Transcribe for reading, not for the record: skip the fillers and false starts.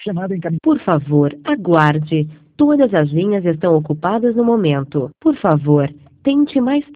Chamada encaminhada. Por favor, aguarde. Todas as linhas estão ocupadas no momento. Por favor, tente mais